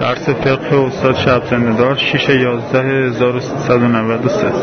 درس فقه استاد شب‌زنده‌دار 6/11/1393.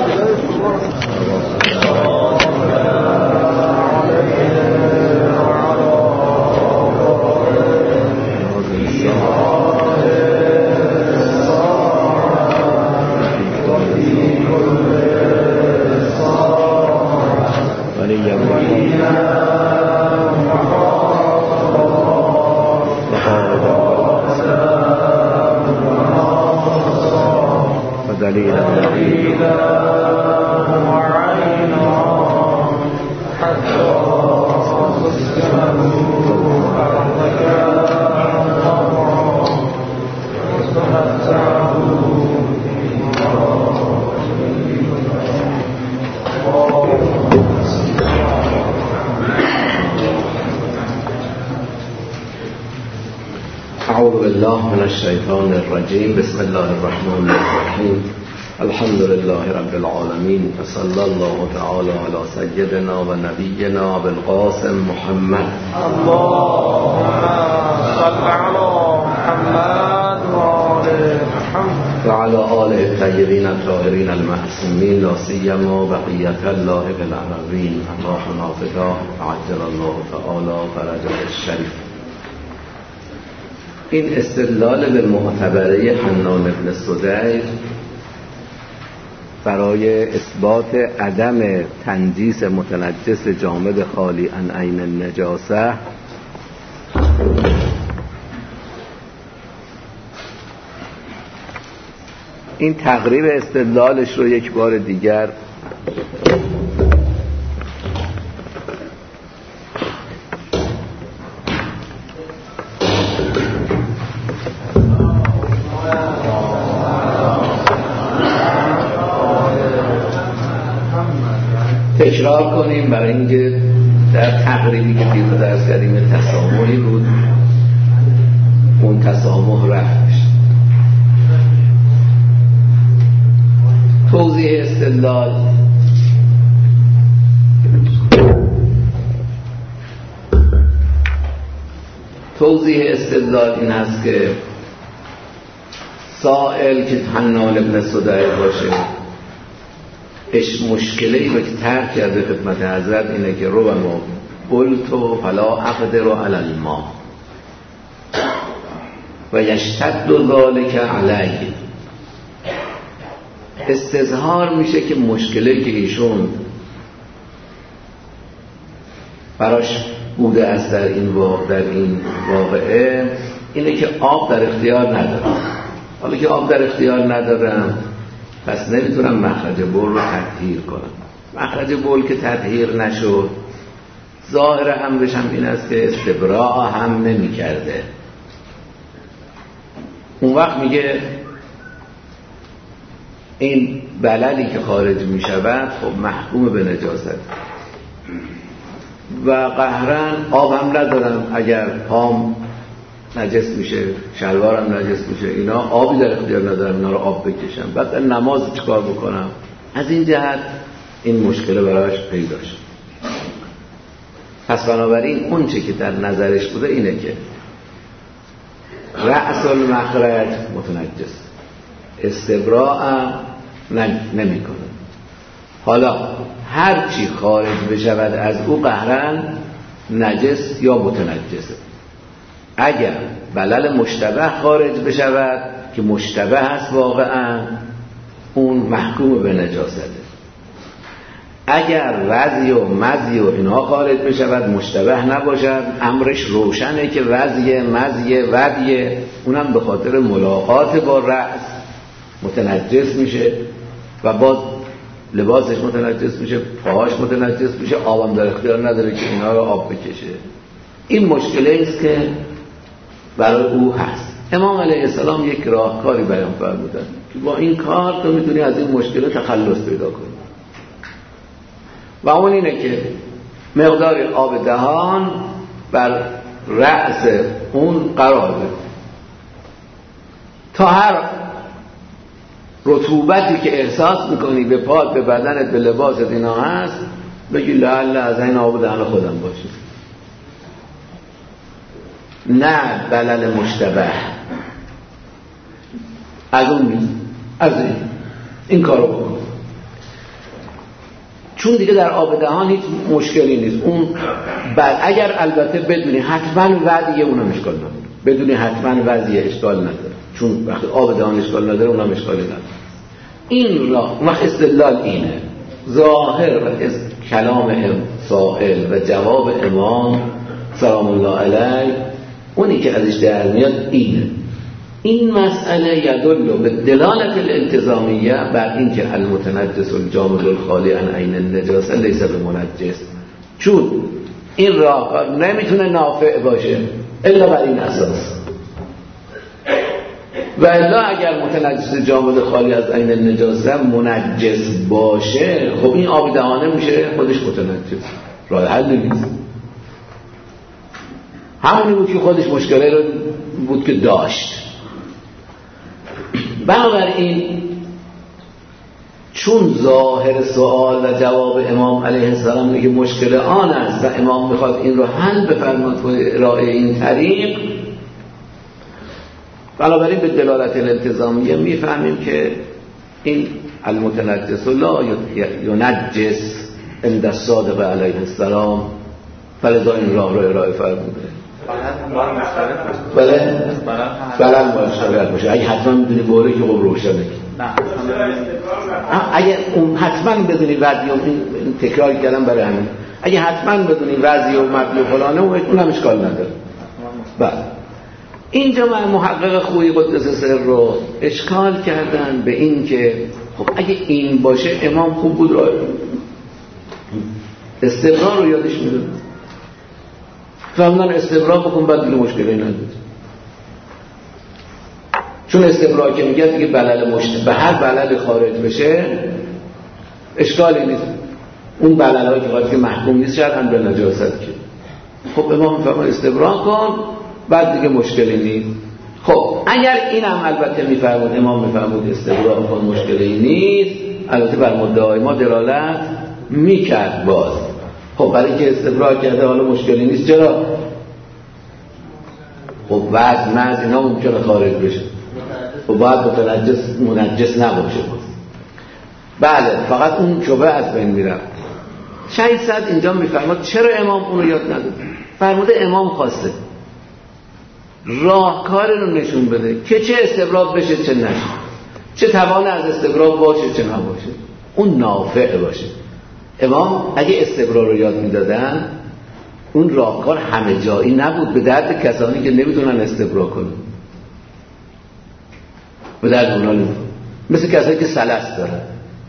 اعوذ بالله من الشیطان الرجیم. بسم الله الرحمن الرحیم. الحمد لله رب العالمین و صلی الله تعالی علی سیدنا و نبینا ابو القاسم محمد. اللهم صل علی محمد و علی آله الطیبین الطاهرین المعصومین، لا سیما بقیة الله فی الارضین. اللهم نافذا عجل الله تعالی فرجه الشریف. این استدلال به معتبره حنان بن سدیر برای اثبات عدم تنجیس متنجس جامد خالی عن عین النجاسه این تقریب استدلالش رو یک بار دیگر تکرار کنیم، برای اینکه در تقریبی که دیروز درس کردیم تسامحی بود، اون تسامح رفت بشه. توضیح استدلال این هست که سائل که حنان بن سدیر باشه مشکلی رو که ترک کرده خدمت حضرت اینه که رو ما قلتو فلا اقدر علی الماء و یشتد ذلک علیه. استظهار میشه که مشکلی که ایشون براش بوده است در این واقعه اینه که آب در اختیار ندارم. حالا که آب در اختیار ندارم پس نمیتونم مخرج بول رو تطهیر کنم. مخرج بول که تطهیر نشد، ظاهر امرش هم این است که استبراء هم نمی‌کرده. اون وقت میگه این بللی که خارج میشود خب محکوم به نجاست و قهرن آب هم ندارم، اگر پام نجس میشه شلوارم نجس میشه، اینا آبی در اختیار ندارم اینا رو آب بکشم، بعد نماز چیکار بکنم؟ از این جهت این مشکل براش پیدا شد. پس بنابراین اون چه که در نظرش بوده اینه که رأس المخرج متنجس، استبراء نمی کنه. حالا هر چی خارج بشود از او قهرن نجس یا متنجسه. اگر بلل مشتبه خارج بشود که مشتبه هست واقعا، اون محکوم به نجاسته. اگر وضی و مزی و اینها خارج بشود مشتبه نباشد، امرش روشنه که وضی مزی ودی اونم به خاطر ملاقات با رأس متنجس میشه و باز لباسش متنجس میشه، پاهاش متنجس میشه، آبم در اختیار نداره که اینا رو آب بکشه. این مشکلی است که برای او هست. امام علیه السلام یک راهکاری بیان فرمودن که با این کار تو میتونی از این مشکل تخلص پیدا کنی و اون اینه که مقدار آب دهان بر رأس اون قرار بده تا هر رطوبتی که احساس میکنی به پات، به بدنت، به لباست اینا هست، بگی لعل از این آب دهن خودم باشه. نه بلل مشتبه. از اون نیست، از این کارو بکن. چون دیگه در آب دهان هیچ مشکلی نیست. اون بعد اگر البته بدونی حتما وضعیه اونم اشکال نداره، بدونی حتما وضعیه اشکال نداره، چون وقتی آب دهان اشکال نداره اونم اشکالی نداره. این را وقت استدلال اینه، ظاهر و کلام سائل و جواب امام سلام الله علیه اونی که ازش در میاد اینه. این مسئله یدل به دلالت الالتزامیه بر این که المتنجس الجامد الخالی عن عین النجاسه لیس بمنجس، چون این راهکار نمیتونه نافع باشه الا بر این اساس، و الا اگر متنجس جامد خالی از عین النجاسه منجس باشه، خب این آب دهانه میشه خودش متنجس، راه حل نیست. همونی بود که خودش مشکلی رو بود که داشت. بنابراین چون ظاهر سوال و جواب امام علیه السلام میگه مشکل آن است و امام میخواد این رو حل بفرماد و ارائه این طریق، بنابراین به دلالت الالتزامیه میفهمیم که این المتنجس لا ینجس عند الصادق علیه السلام، فلذا این راه رو ارائه فرموده. بله مشترک باشه. اگه حتما میدونی بوره که خب روشنه، اگه اون حتما بدونی وضعی این تکرار کردم برای همین، اگه حتما بدونی وضعی و مبنی و فلانه اونم اشکال نداره. بله اینجا من محقق خویی قدس سر رو اشکال کردن به این که خب اگه این باشه امام خوب بود راه استقرار رو یادش میدونه، فهمدن استبراء بکن بعد دیگه مشکلی نداره. چون استبراء که میگه دیگه بلل به هر بلل خارج بشه اشکالی نیست، اون بلل‌هایی که خارج که محکوم نیست شرعاً به نجاست که خب امام میفرماد استبراء کن بعد دیگه مشکلی نیست. خب اگر اینم البته میفرمود امام میفرمود استبراء کن مشکلی نیست، البته بر مدعای ما دلالت میکرد باز. خب برای اینکه استبراء کرده حالا مشکلی نیست، چرا؟ خب بعد از اینا ممکنه خارج بشه و بعد منجس نباشه. بله فقط اون شبه از بین میره. شاید صد اینجا میفرماد چرا امام اون رو یاد نداد؟ فرموده امام خواسته راهکار رو نشون بده که چه استبراء بشه چه نشه، چه توان از استبراء باشه چه نباشه، اون نافع باشه. امام اگه استبراء رو یاد میدادن اون راهکار همه جایی نبود، به درد کسانی که نمیتونن استبراء کنن، به درد اونا نمیتونن، مثل کسانی که سلس دارن.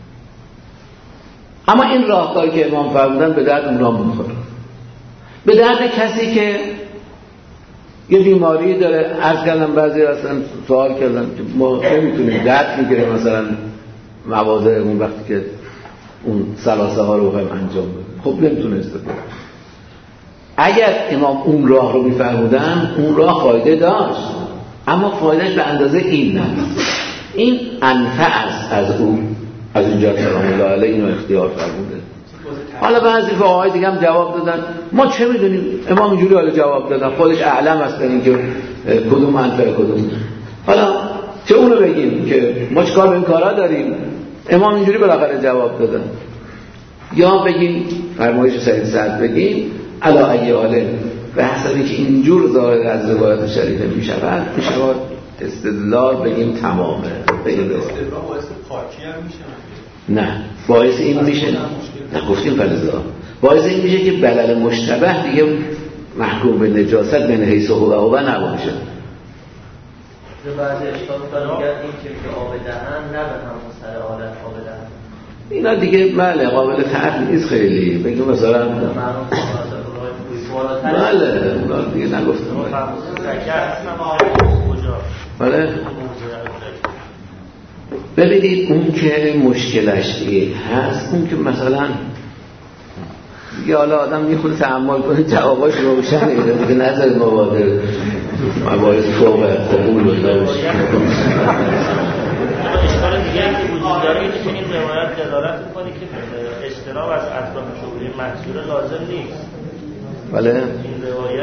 اما این راهکاری که امام فرمودن به درد اونا میخوره، به درد کسی که یه بیماری داره. عرض کردم بعضی اصلا سوال کردن که ما نمیتونیم درد میگیریم مثلا مواضعمون وقتی که اون سلاسه ها رو بخوایم انجام بدیم، خب نمیتونه استفاده. اگر امام اون راه رو میفرمودن اون راه فایده داشت، اما فایدهش به اندازه این نه. این انفع است از اون، از اینجا سلام الله علیه اینو اختیار فرموده. حالا بعضی فقهای دیگه هم جواب دادن ما چه میدونیم، امام اینجوری حالا جواب دادن خودش اعلم است این که کدوم منفعه کدوم. حالا چه اونو بگیم که ما چیکار به این کارا داریم، امام اینجوری بالاخره جواب دادن، یا بگیم فرمایش سید سعد بگیم علا ایاله به حسابی که اینجور ظاهر از روایت شریفه میشود استدلال بگیم تمامه. بگیم استدلال باعث پاکی هم میشه؟ نه باعث این میشه، نه گفتیم فلزا باعث این میشه که بلل مشتبه دیگه محکوم به نجاست من حیث هو نباشه. بعضی اشکال دارن این که آب دهن نه به همون سر حالت آب دهن اینا دیگه بله قابل تعریف نیست خیلی. بگیم مثلا بله اونا دیگه نگفتم بله. ببینید اون که مشکلش هست، اون که مثلا دیگه حالا آدم میخواد تعامل کنه جواباش روشنه دیگه، نظر مبادر مباحث فوق قبول و داشت. اشکال دیگه که وجود داره اینه که این روایت دلالت میکنه که اجتناب از اطراف شغلی محصول لازم نیست. بله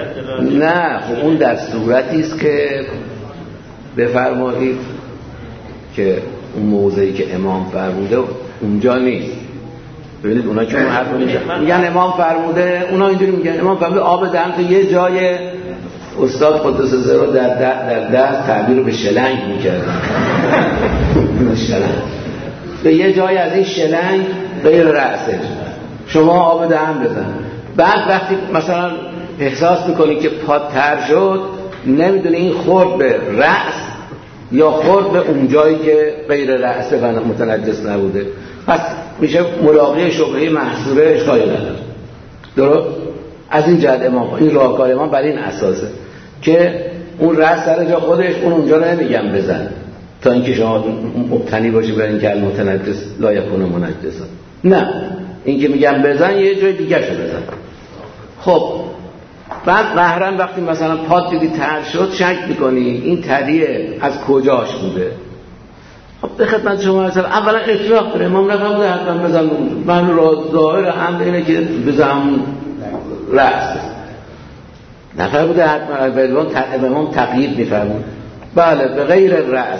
این روایت نه خب اون در صورتی است که بفرمایید که اون موضعی که امام فرموده اونجا نیست. ببینید اونا که اون حرف میگن امام فرموده، اونا اینجوری میگن امام فرموده آب دهن تو یه جای استاد قدس سره در تعبیر رو به شلنگ میکردن. شلنگ به یه جای از این شلنگ غیر رأسه شما آب دهن بزن. بعد وقتی مثلا احساس میکنی که پات تر شد، نمیدونی این خورد به رأس یا خورد به اون جایی که غیر رأسه و متنجس نبوده، پس میشه ملاقی شبهه محصوره اشکالی نداره. درست؟ از این جهت امام این راهکار امام بر این اساسه که اون رأس سر جا خودش، اون اونجا رو نمیگم بزن تا اینکه شما مبتنی باشی بر اینکه المتنجس لا یکون منجسا، نه، این که میگم بزن یه جای دیگه شو بزن. خب بعد قهرن وقتی مثلا پات دیدی تر شد شک میکنی این تریه از کجاش بوده. خب به خدمت شما مثلا اولا اطلاق داره، امام نفهمده حتما بزن اونجا، من را ظاهر هم اینه که بزن رأس، نفهمده حتما به امام تقیید میفرمون. بله به غیر رأس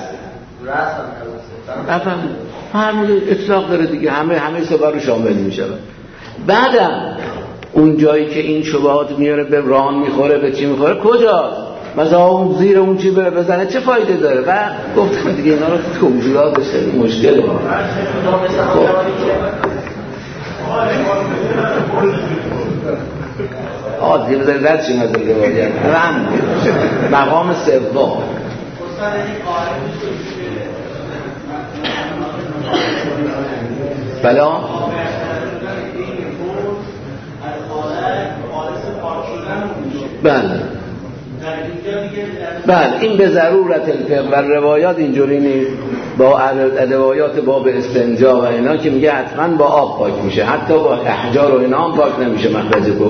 نفهم فرموده اطلاق داره دیگه، همه سبب رو شامل میشه. بعدم اون جایی که این شبهات میاره به ران میخوره به چی میخوره کجاست؟ مثلا اون زیر اون چی بره بزنه چه فایده داره؟ و گفتم دیگه اینا رو توضیحات بشه مشکله. دیگه بذارید رد شیم از این روایت. مقام سوم بلا بله این به ضرورت الفقه و روایات اینجوری نیست. با روایات باب استنجا و اینا که میگه حتما با آب پاک میشه، حتی با احجار و اینا هم پاک نمیشه مخرج کو.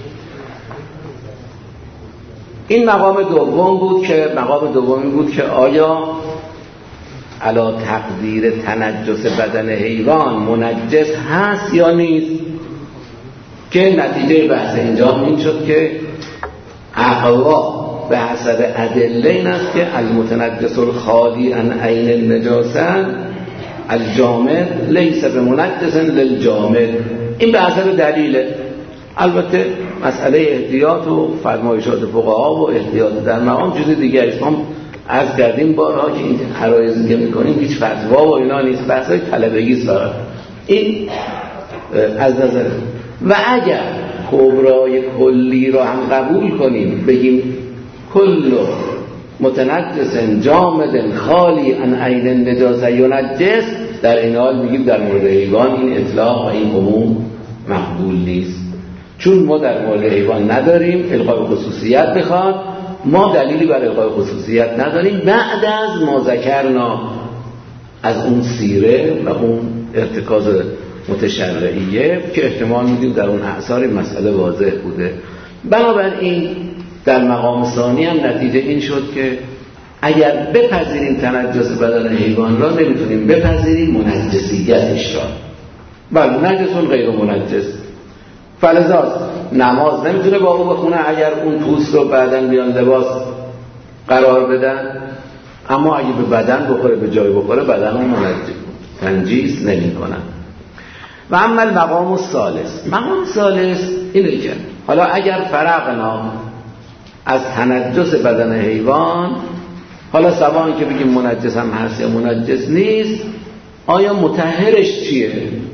این مقام دومی بود که آیا علا تقدیر تنجس بدن حیوان منجس هست یا نیست، که نتیجه بحث اینجا این شد که اقوا به حسب ادله این است که المتنجس الخالی عن عین النجاسه الجامد لیس بمنجس للجامد. این به حسب دلیله. البته مسئله احتیاط و فرمایشات فقها و احتیاط در مقام چیز دیگه است. ما عرض کردیم بارها که این عرایضی که میکنیم هیچ فتوا و اینا نیست، بحثای طلبگی است فقط. این از نظر و اگر کبرای کلی را هم قبول کنیم بگیم کل متنجس جامد خالی عن عین النجاسه ینجس، در این حال میگیم در مورد حیوان این اطلاق و این عموم مقبول نیست، چون ما در مورد حیوان نداریم الغای خصوصیت بخواد، ما دلیلی برای الغای خصوصیت نداریم بعد از ما ذکرنا از اون سیره و اون ارتکاز متشرعیه که احتمال میدیم در اون اعصار مسئله واضح بوده. بنابراین در مقام ثانی هم نتیجه این شد که اگر بپذیریم تنجس بدن حیوان را نمیتونیم بپذیریم منجسیتش را. بله نجسون غیر منجس، فلذا نماز نمیتونه با او بخونه اگر اون پوست رو بعداً بیان لباس قرار بدن، اما اگه به بدن بخوره به جای بخوره بدن اون تنجیس نمی کنن. و اما المقام الثالث اینه که حالا اگر فرقنا از تنجس بدن حیوان، حالا سواء که بگیم منجس هم هست یا منجس نیست، آیا مطهرش چیه؟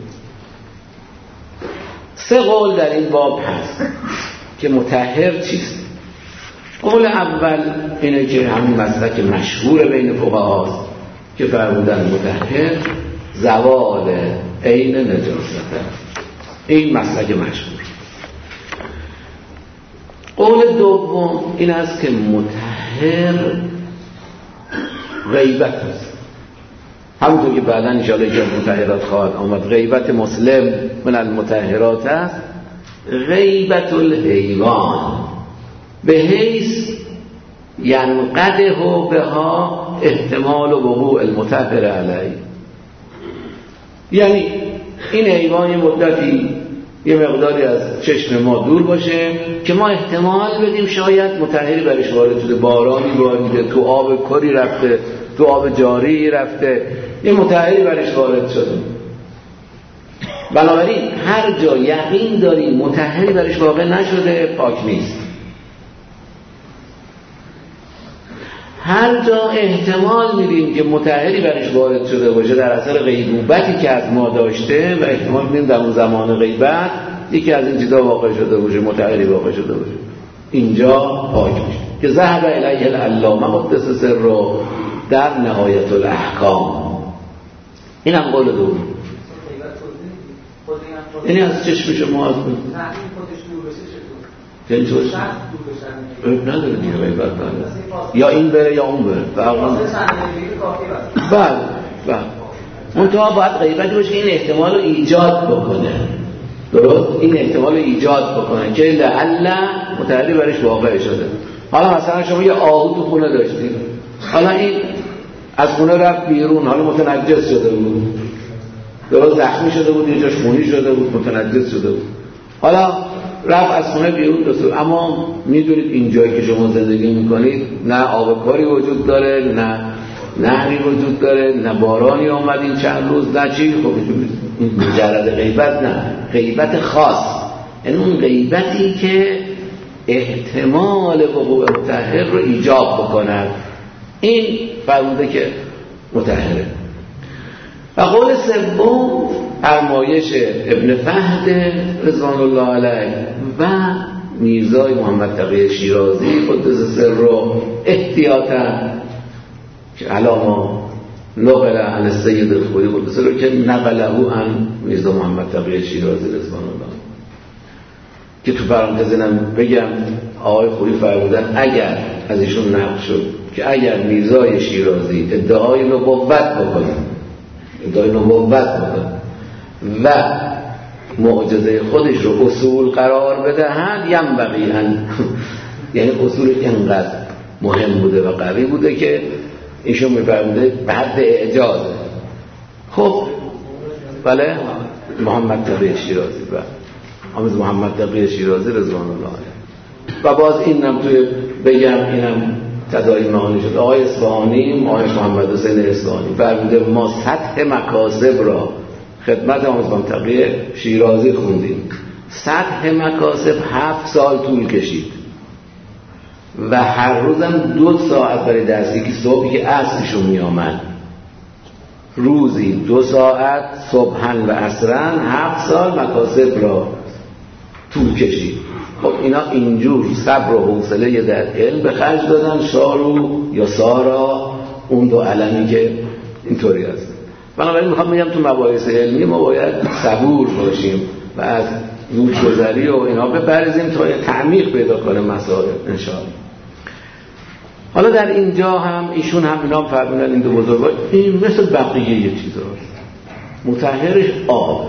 3 قول در این باب هست که مطهر چیست. قول اول اینه که همین مسلک مشهور بین فقهاست که فرمودن مطهر زوال عین نجاسته، این مسلک مشهور. قول دوم این است که مطهر غیبت است، همونطور که بعدا انشاءالله که مطهرات خواهد آمد. غیبت مسلم من المطهرات است، غیبت الحیوان به حیث ینقده بها احتمال وقوع المطهر علیه. یعنی این حیوان مدتی یه مقداری از چشم ما دور باشه که ما احتمال بدیم شاید مطهری برش وارد شده، بارانی باریده، تو آب کری رفته، تو آب جاری رفته، یه مطهری برش وارد شده. بنابراین هر جا یقین داریم مطهری برش واقع نشده پاک نیست. هر جا احتمال میدیم که مطهری برش وارد شده باشه در اثر غیبوبتی که از ما داشته و احتمال میدیم در اون زمان غیبت یکی از این چیزا واقع شده باشه، مطهری واقع شده باشه، اینجا پاک میشه. که ذهب الیه العلامه قدس سره در نهایت الاحکام. این هم قول دوم. یعنی از چشم شما از بود یعنی تو نداره دیگه غیبت نداره، یا این بره یا اون بره. بله منتها باید غیبتی باشه که این احتمال رو ایجاد بکنه. درست؟ این احتمال رو ایجاد بکنه که لعل متعلی برش واقع شده. حالا مثلا شما یه آهو تو خونه داشتید، حالا این از خونه رفت بیرون، حالا متنجس شده بود، درست زخمی شده بود، یه جاش خونی شده بود، متنجس شده بود، حالا رفت از خونه بیرون دستور. اما میدونید این جایی که شما زندگی میکنید نه آب کاری وجود داره، نه نهری وجود داره، نه بارانی آمد این چند روز، نه چی. خب این مجرد غیبت نه، غیبت خاص، یعنی اون غیبتی که احتمال وقوع مطهر رو ایجاب بکند، این فرموده که مطهره. و قول سوم فرمایش ابن فهد رضوان الله علیه و میرزای محمد تقی شیرازی قدس سره احتیاطاً که علامه نقل عن السید الخوئی قدس سره که نقله عن میرزا محمد تقی شیرازی رضوان الله، که تو پرانتزینم بگم آقای خوئی فرمودن اگر از ایشون نقل شد که اگر میرزای شیرازی ادعای نبوت بکنه و معجزه خودش رو اصول قرار بدهند، ینبغی ان، یعنی اصول اینقدر مهم بوده و قوی بوده که ایشون می‌فرموده به حد اعجازه. خب بله محمد تقی شیرازی و محمد تقی شیرازی رضوان الله علیه. و باز اینم توی بگم اینم تداعی معانی شد، آقای اصفهانی، آقای محمد حسین اصفهانی فرموده ما سطح مکاسب را خدمت محمد تقی شیرازی خوندیم. سطح مکاسب 7 سال طول کشید و هر روزم 2 ساعت برای درسی که صبحی که عصرشون می آمد، روزی 2 ساعت صبحن و عصرن، 7 سال مکاسب را طول کشید. خب اینا اینجور صبر و حوصله در علم به خرج دادن، شارو یا سارا، اون دو علمی که اینطوری هست. بنابراین میخوام بگم تو مباحث علمی ما باید صبور باشیم و از زودگذری و اینا بپرهیزیم تا تعمیق پیدا کنه مسائل انشاءالله. حالا در اینجا هم ایشون هم اینا فرمودن این دو بزرگوار این مثل بقیه یه چیزاست، مطهرش آب.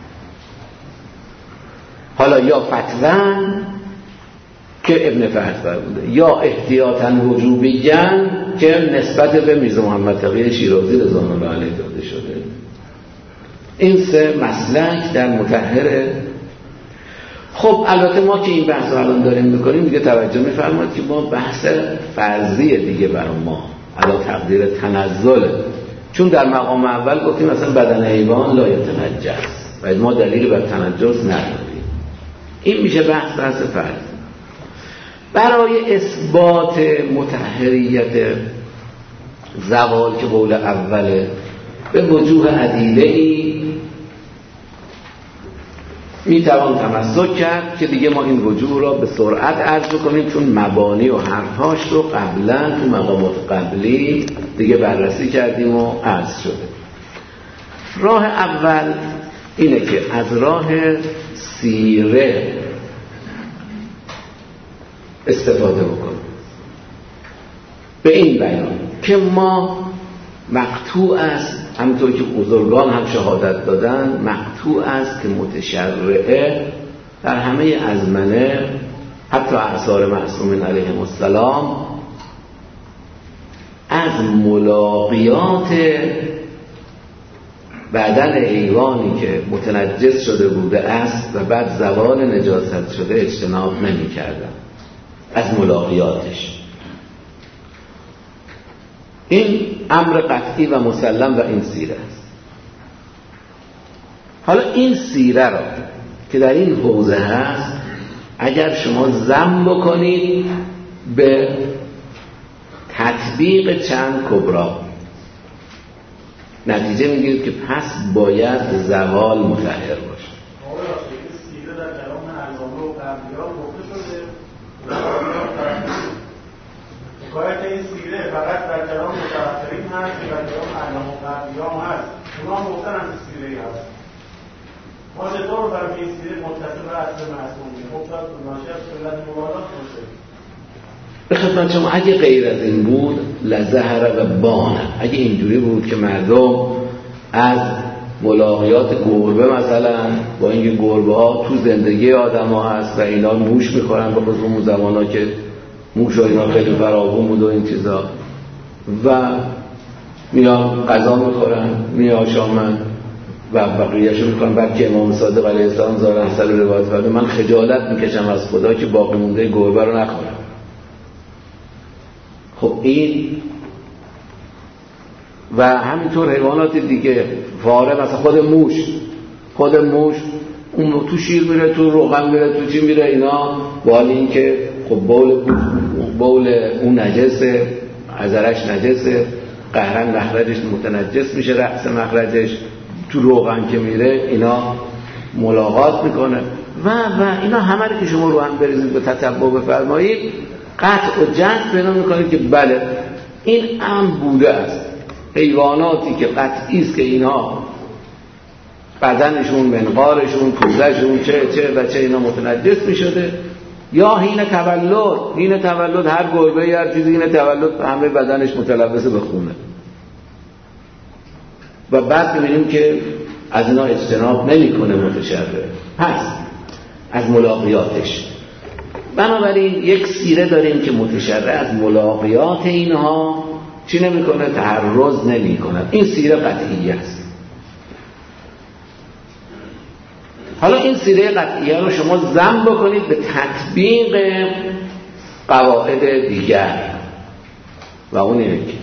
حالا یا فتوان که ابن فهد فرموده یا احتیاطاً وجوبیاً که نسبت به میرزا محمد تقی شیرازی رضوان الله علیه داده شده. این 3 مسلک در مطهره. خب البته ما که این بحث رو الان داریم میکنیم دیگه توجه میفرمایید که ما بحث فرضیه دیگه برای ما علا تقدیر تنزل، چون در مقام اول گفتیم مثلا بدن حیوان لا یتنجس و ما دلیل بر تنجس نداریم. این میشه بحث فرض. برای اثبات مطهریت زوال که قول اوله به وجوه عدیده‌ای میتوان تمسک کرد که دیگه ما این وجوه را به سرعت عرض بکنیم، چون مبانی و حرفهاش رو قبلا تو مقامات قبلی دیگه بررسی کردیم و عرض شده. راه اول اینه که از راه سیره استفاده بکنیم به این بیان که ما مقطوع است، همونطور که بزرگان هم شهادت دادن، مقطوع است که متشرعه در همه ازمنه حتی اعصار معصومین علیهم السلام از ملاقیات بدن حیوانی که متنجس شده بوده است و بعد زوال نجاست شده اجتناب نمی کردن از ملاقیاتش. این امر قطعی و مسلم و این سیره است. حالا این سیره را که در این حوزه هست اگر شما ضم بکنید به تطبیق چند کبرا، نتیجه میگیرید که پس باید زوال مطهر باشه. سیره در کلام علامه و قبلیان گفته شده حکایت این سیره فقط در کلام متأخرین هست که در کلام علامه و قبلیان هست. اونا هم گفتن هم سیره هست. ما چطور برای این سیره متصل به اصل معصومی مطلق ناشی از سنت مبارک باشه؟ به خدمت شما اگه غیر از این بود لظهر و بانه، اگه اینجوری بود که مردم از ملاقیات گربه مثلا با اینکه گربه ها تو زندگی آدم ها هست و اینا موش میخورن، به خصوص اون زمان ها که موش و اینا خیلی فراوون بود و این چیزا، و میان غذا میخورن میآشامن و بقیه‌شو میخورن، بعد که امام صادق علیه السلام ظاهرا سر روایت فرمود من خجالت میکشم از خدا که باقی مونده گربه رو نخورم. خب این و همینطور حیوانات دیگه، فاره مثلا خود موش اون تو شیر میره، تو روغن میره، تو چی میره، اینا با این که خب بول اون نجسه، عذرش نجسه، قهرن مخرجش متنجس میشه، رأس مخرجش تو روغن که میره اینا ملاقات میکنه و اینا همه رو که شما رو هم بریزید به تتبع بفرمایید قطع و جزم پیدا میکنید که بله این هم بوده است. حیواناتی که قطعی است که اینها بدنشون، منقارشون، پوزشون چه اینا متنجس میشده، یا حین تولد هر گربه هر چیزی حین تولد همه بدنش متلبس به خونه و بعد میبینیم که از اینا اجتناب نمیکنه متشرع، پس از ملاقیاتش. بنابراین یک سیره داریم که متشرع از ملاقیات اینها چی نمیکنه؟ تعرض نمیکنه. این سیره قطعیه است. حالا این سیره قطعیه رو شما ضم بکنید به تطبیق قواعد دیگر و اون اینه که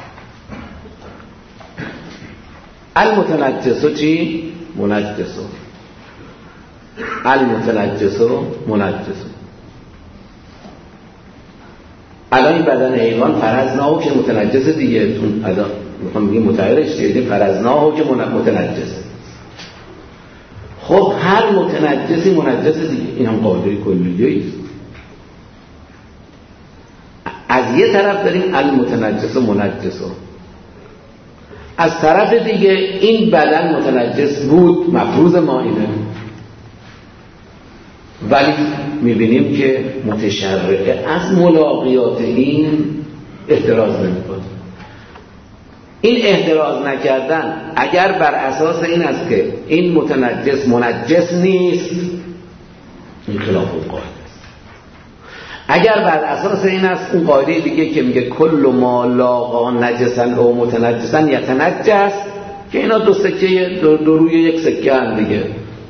المتنجسو چی؟ منجسو. المتنجسو منجسو. الان این بدن حیوان فرضناه که متنجس دیگه، اون الان میخوام بگیم متعارش دیگه فرضناه که متنجس. خب هر متنجسی منجس دیگه، این هم قاعده کلیه است. از یه طرف داریم المتنجس و منجس، از طرف دیگه این بدن متنجس بود، مفروض ما اینه، ولی میبینیم که متشرع از ملاقیات این احتراز نمیکنه. این احتراز نکردن اگر بر اساس این است که این متنجس منجس نیست، این خلاف القاعده است. اگر بر اساس این است اون قاعده دیگه که میگه کل ما لاقا نجسن او متنجسن یتنجس، که اینا دو سکه دو روی یک سکه هم دیگه،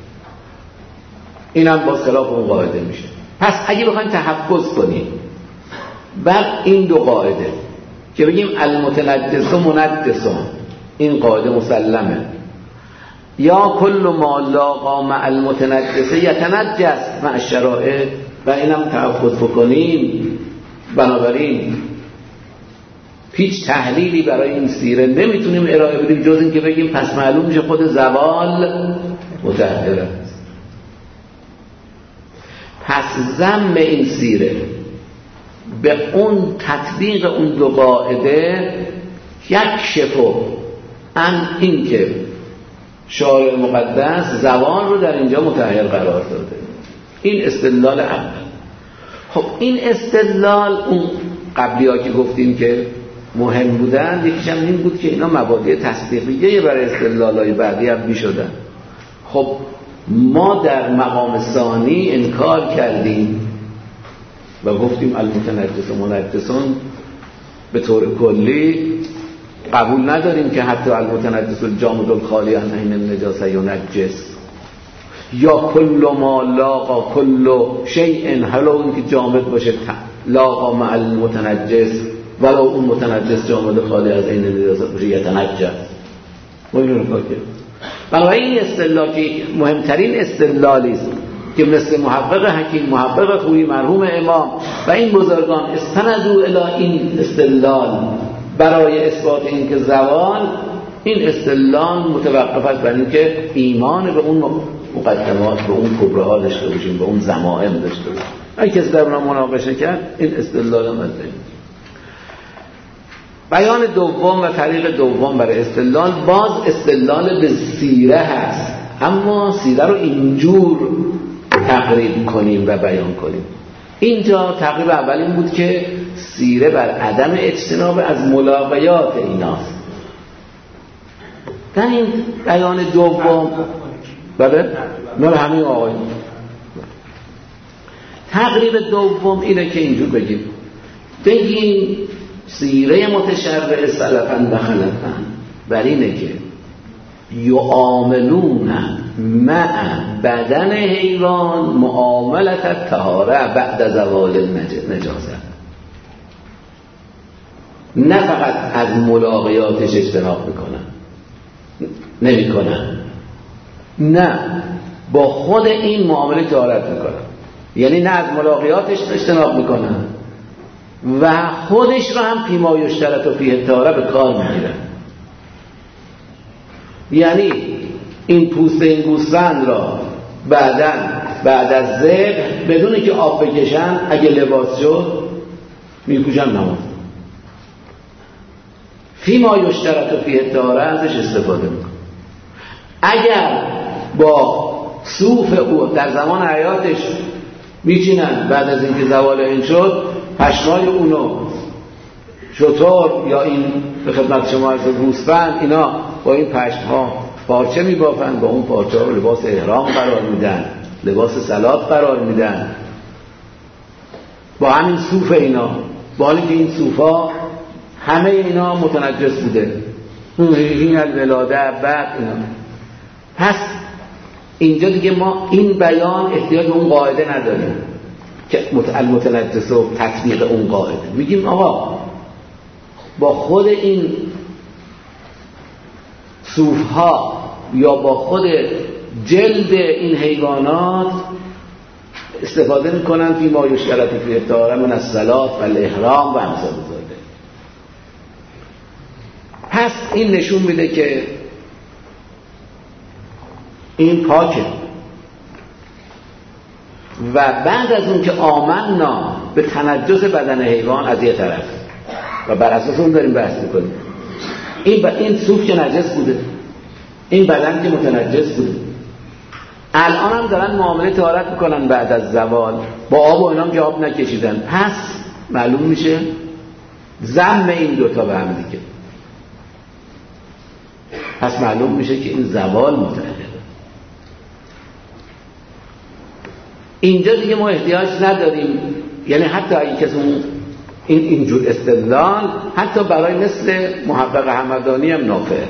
این هم با خلاف اون قاعده میشه. پس اگه بخوایم تحفظ کنیم بر این دو قاعده که بگیم المتنجس و منجس، این قاعده مسلمه، یا کل ما لاقا مع المتنجس یتنجس مع الشرائع، و اینم تحفظ بکنیم، بنابراین هیچ تحلیلی برای این سیره نمیتونیم ارائه بدیم جز این که بگیم پس معلوم میشه خود زوال مطهره. پس ضم این سیره به اون تطبیق اون دو قاعده یک شفو ان این که شارع مقدس زوال رو در اینجا مطهر قرار داده. این استدلال اول. خب این استدلال اون قبلی ها که گفتیم که مهم بودن، یکیش هم این بود که اینا مبادئ تصدیقیه برای استدلال های بعدی هم می شدن. خب ما در مقام ثانی انکار کردیم و گفتیم المتنجس و منجسون به طور کلی قبول نداریم که حتی المتنجس الجامد الخالی عن عین النجاسه ینجس، یا کل ما لاقا کل شیء، حالا اون که جامد باشه لاقا مع المتنجس، ولو اون متنجس جامد خالی از عین النجاسه باشه یتنجس. ما اینو نگاه کنیم. بنابراین این استدلال که مهمترین استدلالی است که مثل محقق حکیم، محقق خویی مرحوم امام و این بزرگان استندوا الی این استدلال برای اثبات این که زوال، این استدلال متوقف است بر اینکه ایمان به اون مقدمات، به اون کبرها داشته باشیم، به اون ضمائم داشته باشیم. اگه کسی در اونها مناقشه کرد این استدلال هم از این. بیان دوم و طریق دوم برای استدلال، باز استدلال به سیره هست، اما سیره رو اینجور تقریب کنیم و بیان کنیم. اینجا تقریب اول این بود که سیره بر عدم اجتناب از ملاقیات ایناست. در این بیان دوم بله مال همین آقایون تقریب دوم اینه که اینجور بگیم سیره متشرع سلفا و خلفا بر اینه که یعاملون مع بدن حیوان معاملت الطهاره بعد زوال النجاسه، نه فقط از ملاقیاتش اجتناب نمیکنن، نه با خود این معامله طهارت میکنن، یعنی نه از ملاقیاتش اجتناب میکنن و خودش رو هم فیما یشترط و فیه طهاره به کار میگیرن. یعنی این پوست این گوسفند را بعد از ذبح بدون که آب بکشن اگه لباس شد میپوشن نماز، فیما یشترط و فیه طهاره ازش استفاده میکنن. اگر با صوف او در زمان حیاتش میچینن، بعد از اینکه زوال این شد پشمای اونو شتر یا این به خدمت شما از گوسفند، اینا با این پشمها پارچه میبافن، با اون پارچه ها لباس احرام قرار میدن، لباس صلات قرار میدن، با همین صوف اینا، با حالی که این صوفا همه اینا متنجس بوده، این الولاده بعد اینا. پس اینجا دیگه ما این بیان احتیاج به اون قاعده نداریم که المتنجس و تطبیق اون قاعده. میگیم آقا با خود این صوفها یا با خود جلد این حیوانات استفاده میکنن فی ما یشترط فی طهاره من الصلات و الاحرام و امثال ذالک. پس این نشون میده که این پاکه. و بعد از اون که آمنا به تنجس بدن حیوان از یه طرف و بر اساس اون داریم بحث میکنیم، این صوف که نجس بوده، این بدن که متنجس بوده، الان هم دارن معامله طهارت میکنن بعد از زوال، با آب و اینام که آب نکشیدن. پس معلوم میشه ضم این دوتا به هم دیگه، پس معلوم میشه که این زوال متعلقه. اینجا دیگه ما احتیاج نداریم، یعنی حتی اگه کسی اینجور استدلال حتی برای مثل محقق همدانی هم نافع.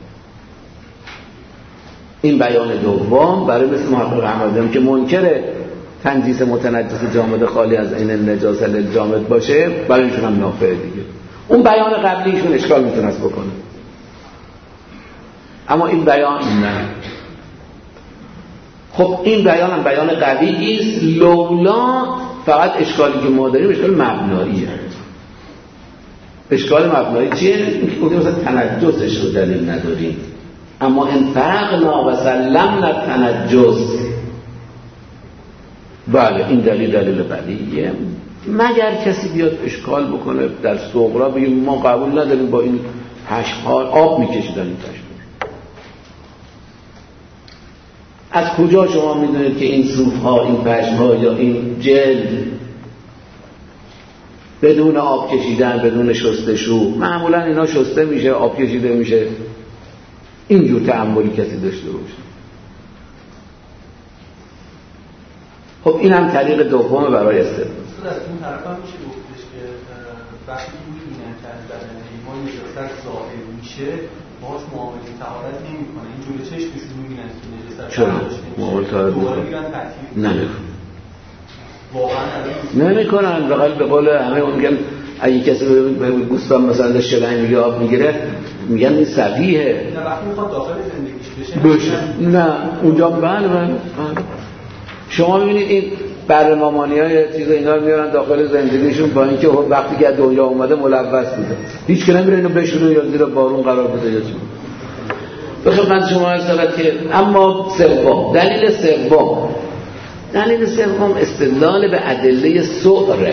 این بیان دوم برای مثل محقق همدانی که منکر تنجیس متنجس جامد خالی از عین النجاسه للجامد باشه، برای ایشون هم نافع دیگه. اون بیان قبلی ایشون اشکال میتونست بکنه، اما این بیان نه. خب این بیان هم بیان قوی است، لولا فقط اشکالی که ما داریم اشکال مبناییه. اشکال مبنایی چیه؟ اینکه مثلا تنجسش رو دلیل نداریم، اما ان فرقنا و سلمنا تنجس، بله این دلیل قویه. مگر کسی بیاد اشکال بکنه در صغرا بگیم ما قبول نداریم با این پشم‌ها آب میکشیدن این پشم. از کجا شما میدونید که این صوف‌ها، این پشم‌ها یا این جلد بدون آب کشیدن، بدون شستشو، معمولا اینا شسته میشه، آب کشیده میشه، اینجور تأملی کسی داشته باشه؟ خب این هم طریق دوم برای استدلال. از این طرف هم میشه گفتش که وقتی میبینن که از بدن حیوان نجاست ظاهر میشه باهاش معامله طهارت نمیکنه، این جلوی چشمشون میبینن که نجاست چرا؟ معامله طهارت نمیکنه. واقعا نمیکنن. به قول همه اون میگن اگه کسی به گوسفند مثلا داشت شلنگ میگه آب میگیره میگن این سفیهه. نه وقتی میخواد داخل زندگیش بشه نه اونجا بله. شما ببینید این برنامه‌مانی‌های چیز اینا میارن داخل زندگیشون با اینکه وقتی که دنیا اومده ملوث بوده، هیچ که نمیره اینو بشوره یا زیر بارون قرار بده یا چی. به خدمت شما عرض شود که اما دلیل سوم استدلال به ادله سؤره.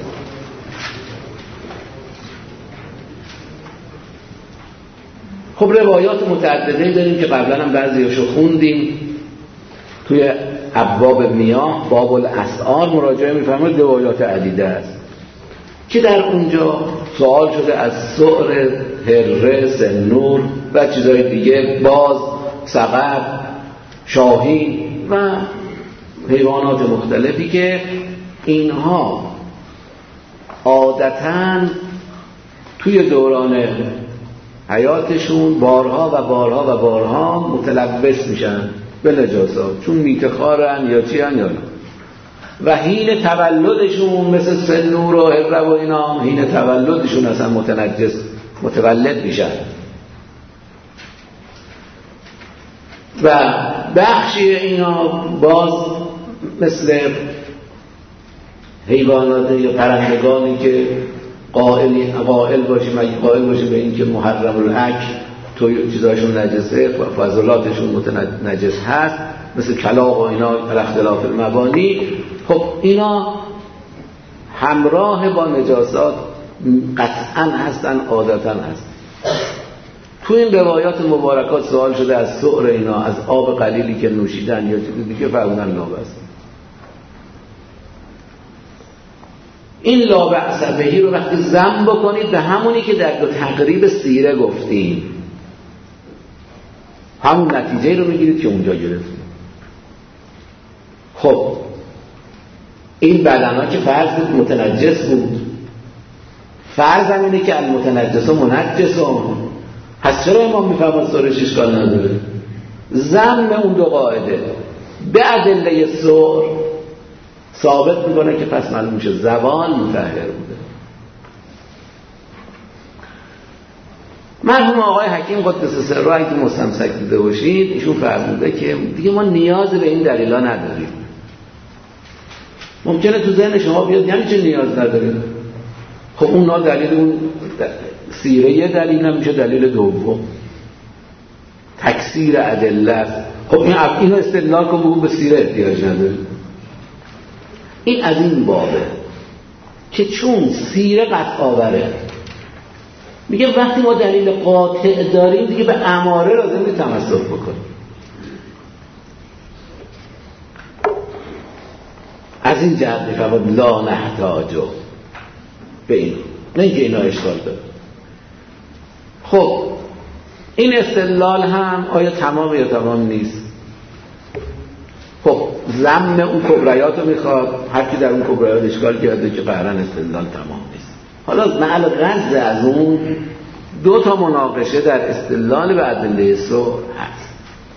خب روایات متعدده داریم که قبلا هم بعضیاشو خوندیم توی ابواب میاه، باب الاسعار مراجعه می‌فرمایید، روایات عدیده است که در اونجا سوال شده از سؤر، هره، سنور و چیزهای دیگه، باز، سقر، شاهین و حیوانات مختلفی که اینها عادتاً توی دوران حیاتشون بارها متلبس میشن به نجاسات، چون میتخارن یا چی هن یا نه، و حین تولدشون مثل سنور و هره و اینا حین تولدشون اصلا متولد میشن. و بخشی اینا باز مثل حیوانات یا پرندگانی که قائل باشه به این که محرم الاکل تو چیزاشون نجسه، فضلاتشون متنجس هست، مثل کلاغ و اینا در اختلاف المبانی. خب اینا همراه با نجاسات قطعا هستن، عادتا هستن. تو این روایات مبارکات سوال شده از سؤر اینا، از آب قلیلی که نوشیدن یا چیز دیگه، فرمودن نابست. این لا بأس بهی رو وقتی ضم بکنید به همونی که در دو تقریب سیره گفتیم، همون نتیجه رو میگیرید که اونجا گرفتیم. خب این بدنها که فرض بود متنجس بود، فرض هم اینه که المتنجس و منجسون، پس چرا امام میفرماد سورش اشکال نداره؟ ضم اون دو قاعده به ادله سور ثابت میکنه که پس معلوم میشه زبان مطهر بوده. مرحوم آقای حکیم قدس سره اگه مستمسک دیده باشید، ایشون فرموده که دیگه ما نیاز به این دلیلا نداریم. ممکنه تو ذهن شما بیاد یعنی چه نیاز نداریم؟ خب اون دلیل اون سیره یه دلیل نمیشه، دلیل دوم تکثیر ادله. خب اینو استدلال کن بگو به سیره احتیاج نداره. این از این بابه که چون سیره قطع آوره، میگه وقتی ما دلیل قاطع داریم دیگه به اماره لازم نیست تمسک بکنیم. از این جهت میفرماد لا نحتاجو به این، نه اینکه اینا اشکال داره. خب این استدلال هم آیا تمام یا تمام نیست؟ خب ضمن اون کبریات رو میخواد، هر کی در اون کبریات اشکال کرده که قهرن استدلال تمام نیست. حالا نقل غرض از اون دو تا مناقشه در استدلال به ادله سؤر هست.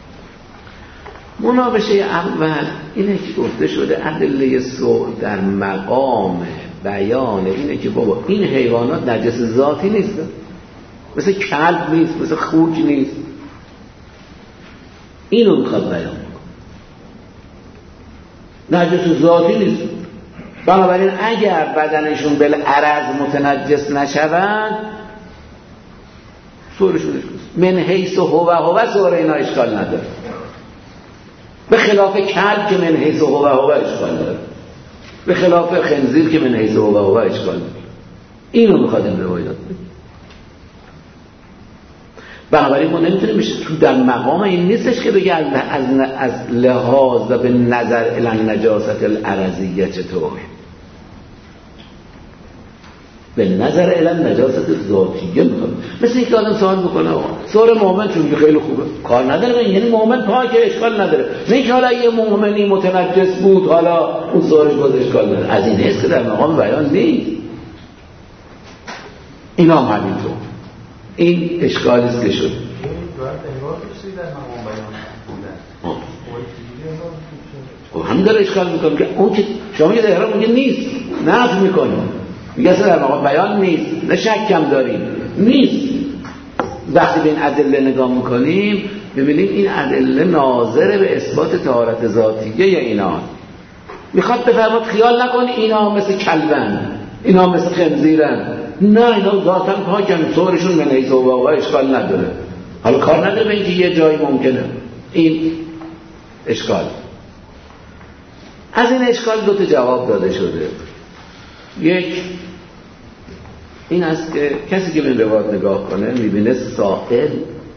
مناقشه اول اینه که گفته شده ادله سؤر در مقام بیان اینه که بابا این حیوانات نجس ذاتی نیست، مثل کلب نیست، مثل خوک نیست، اینو میخواد بیان نجس ذاتی نیست. بنابراین اگر بدنشون بالعرض متنجس نشوند سورشون اشکال من حیث هو سور اینا اشکال نداره، به خلاف کلب که من حیث هو اشکال داره، به خلاف خنزیر که من حیث هو اشکال داره. اینو میخواد این روایات بگه. بنابراین ما نمیتونیم تو در مقام این نیستش که بگه از لحاظ و به نظر الان نجاست الارضیه چطور، به نظر الان نجاست ذاتیه میخواد. مثل اینکه آدم سوال بکنه سور مؤمن چون خیلی خوبه کار نداره، یعنی مؤمن پاکه اشکال نداره، نه اینکه حالا یه مؤمنی متنجس بود حالا اون سورش باز اشکال داره. از این هست که در مقام بیان نیست. اینا هم همینطور این اشکالی است که شد. همین داره اشکال میکنه که اون که شما میگه در میگه نیست، نفی میکنه، میگه اصلا در مقام بیان نیست، نه شکم داریم نیست. وقتی به این ادله نگاه میکنیم ببینیم این ادله ناظر به اثبات طهارت ذاتیه اینا. میخواد بفرماد خیال نکنی اینا مثل کلبن، اینا مثل خنزیرن، نه اینا ذاتاً پاکن، طورشون من حیث و واقع اشکال نداره. حالا کار نداره به اینکه یه جایی ممکنه این اشکال. از این اشکال دو تا جواب داده شده. یک این است که کسی که به این روایت نگاه کنه میبینه سائل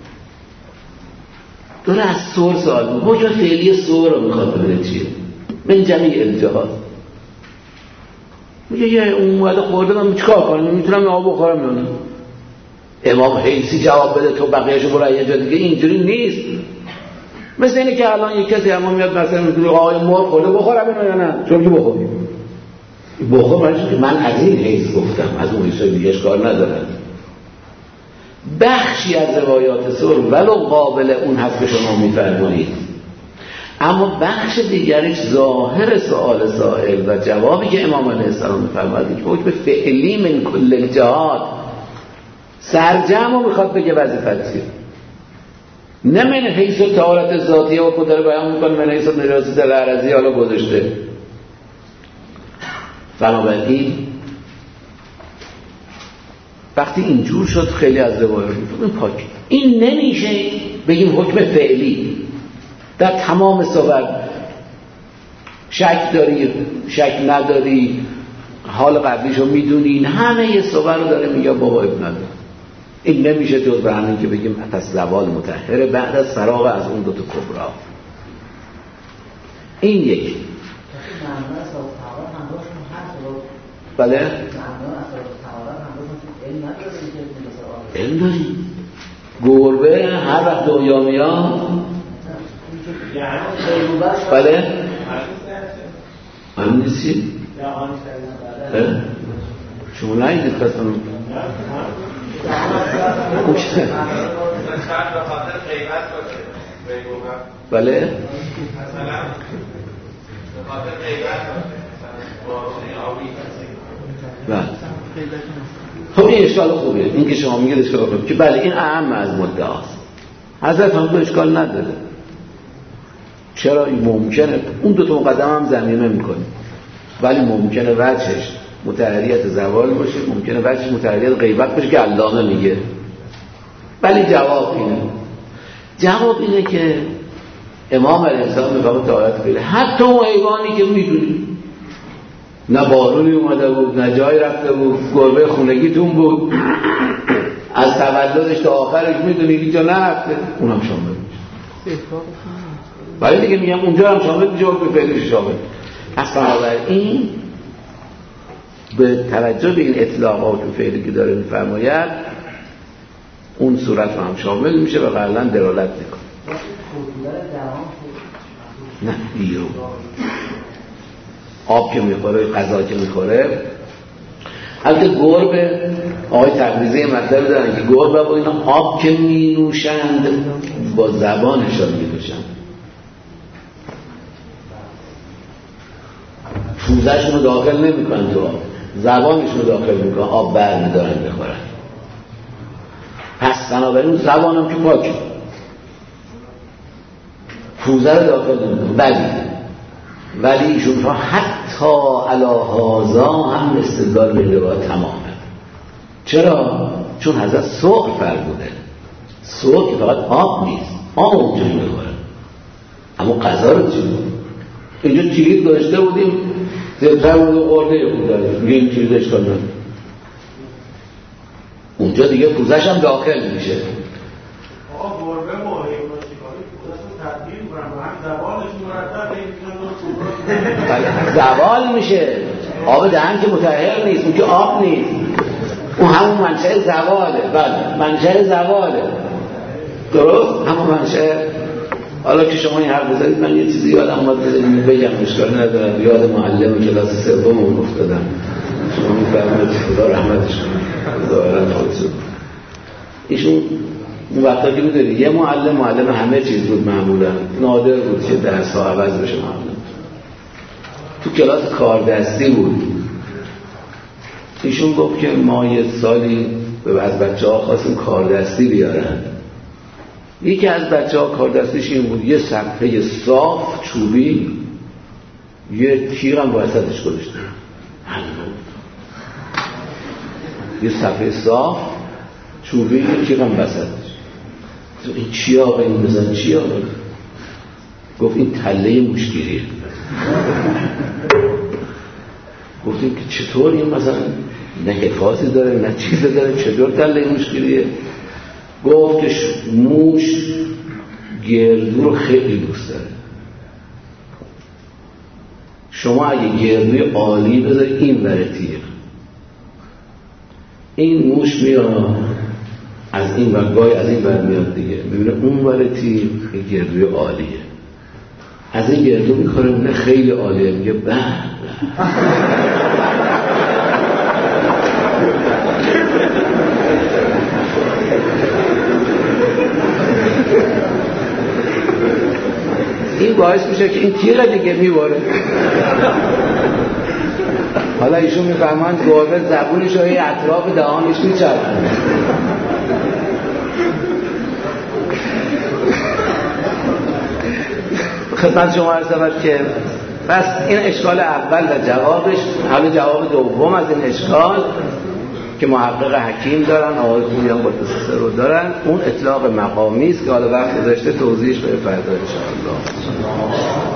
داره از سور سوال میکنه، حکم فعلی سور رو میخواد ببینه چیه من جمعی الجهات. میگه یه اومده خورده من چیکار کنم، میتونم آب بخورم یا نه؟ امام حیثی جواب بده تو بقیه‌شو برای یه جا دیگه. اینجوری نیست. مثل اینه که الان یک کسی اما میاد مثلا میگه آقای مرغ خورده بخورم اینو یا نه؟ چون که بخوریم بخور من از این حیث گفتم، از اون حیث دیگه اشکال ندارد. بخشی از روایات سور ولو قابل اون هست که شما میفرمایید، اما بخش دیگرش ظاهر سؤال سائل و جوابی که امام علیه السلام میفرمایید که حکم فعلی من کل الجهات سرجم رو میخواد بگه وظیفت چیه، نه من حیث طهارت ذاتیه و خود رو بیان میکنه من حیث نجاست العرضی حالا گذاشته. بنابراین وقتی اینجور شد خیلی از روایات این پاک این نمیشه بگیم حکم فعلی در تمام صور. شک داری شک نداری حال قبلیشو میدونین همه یه صور رو داره میگه بابا ابن نداره. این نمیشه جز به همین که بگیم پس زوال مطهره بعد از فراغ از اون دو تا کبرا. این یکی. بله علم داریم. گربه هر وقت دنیا میاد بله همین نیستی؟ شما نایدید قسم بله بله خب این اشکال خوبیه. این که شما میگید اشکال خوبیه که بله این اهم از مدعاست. حضرت هم اشکال نداره. چرا این ممکنه اون دو تا مقدمه هم ضمیمه میکنه ولی ممکنه وجهش متحریت زوال باشه، ممکنه وجهش متحریت غیبت باشه که علامه میگه. ولی جواب اینه که امام علیه السلام میگه طهارت فعلی حتی اون حیوانی که میدونی نه بارونی اومده بود نه جایی رفته بود گربه خونگیتون بود از تولدش تا آخرش میدونی هیچ جا نرفته اونم شامل میشه. ولی دیگه میگم اونجا هم شامل میشه به فعلیش شامل. اصلا این به توجه به این اطلاقات و فعلی که داره میفرماید اون صورت هم شامل میشه و قبلا دلالت میکنه. نه بیرون آب که میخوره غذا که میخوره. البته گربه آقای تقریزی مطلب دارن که گربه با اینا آب که مینوشند با زبانشان مینوشند، پوزشون رو داخل نمیکنن تو آب، زبانشون رو داخل میکنن آب برمیدارن بخورن. پس بنابراین زبانم که پاکه پوزه رو داخل نمیکنن. ولی ایشون ها حتی علی هذا هم استدلال به روایت تمامه. چرا؟ چون حضرت سوق فرموده. سوق که فقط آب نیست، آب اونجوری میخوره اما غذا رو چی بود؟ اینجا چیزی داشته بودیم زلتر بود و قرده بود داریم میگه این چیز اشکال نداره. اونجا دیگه پوزش هم داخل میشه. آقا گربه ماهی باشیکاری پوزش رو تبدیل کنم و هم زبانش مرتب زوال میشه. آب دهن که مطهر نیست، اون که آب نیست، اون همون منشأ زواله. بله منشأ زواله درست همون منشأ. حالا که شما این حرف بزنید من یه چیزی یادم اومد بگم اشکال ندارم. یاد معلم کلاس سوم افتادم. شما میفرمایید خدا رحمتش کنه ظاهرا خودتون ایشون اون وقتا که میدونی یه معلم همه چیز بود، معمولا نادر بود که درس ها عوض بشه. معلم تو کلاس کاردستی بود. ایشون گفت که ما یه سالی از بچه ها خواستیم کاردستی بیارن. یکی از بچه ها کاردستیش این بود، یه صفحه صاف چوبی یه تیغم وسطش گذاشته. یه صفحه صاف چوبی یه تیغم وسطش. این چی آقا این بزن چی آقا؟ گفت این تله موشگیریه. گفتیم که چطور این مثلا نه حفاظی داره نه چیزی داره، چطور تله موشگیریه؟ گفت که موش گردو رو خیلی دوست داره. شما اگه گردوی عالی بذاری این ور تیر، این موش میاد از این ور، گاهی از این ور میاد دیگه، میبینه اون ور تیر این گردوی عالیه، از این گردو میکنه نه خیلی عالیه، میگه به این باعث میشه که این تیغ دیگه میباره. حالا ایشون میفهمند گربه زبونش رو اطراف دهانش میچرخونه. خدمت شما عرض شود که پس این اشکال اول و جوابش، حالا جواب دوم از این اشکال که محقق حکیم دارن، آقای خویان قدس رو دارن، اون اطلاق مقامی است که حالا وقت گذاشته توضیحش به فردا ان شاء الله.